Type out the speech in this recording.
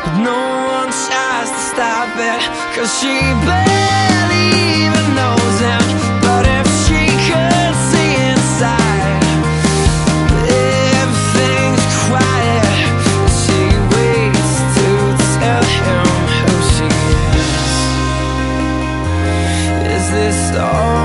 No one tries to stop it, 'cause she barely even knows him. But if she could see inside, everything's quiet. She waits to tell him who she is. Is this all